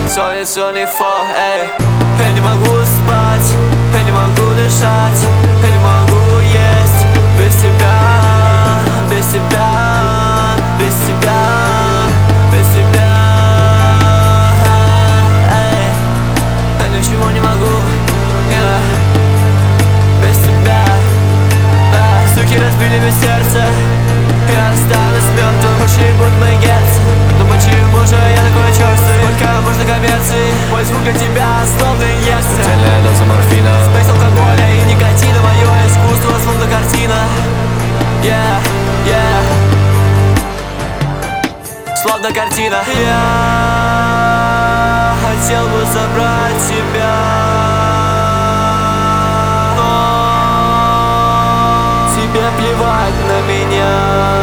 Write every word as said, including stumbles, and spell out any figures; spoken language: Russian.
Солнце тwenty four, эй. Я не могу спать, я не могу дышать, я не могу есть без тебя, без тебя, без тебя, без тебя, эй. Я ничего не могу, yeah. Без тебя, да. Суки разбили мне сердце, я останусь мертвым, очень будут мои герцы. Но почему же я такой черствый? Сколько можно коммерции? Мой звук для тебя словно инъекция. Смертельная доза морфина, Смесь алкоголя и никотина. Мое искусство словно картина. Yeah, yeah. Словно картина. Я хотел бы забрать тебя, но тебе плевать на меня.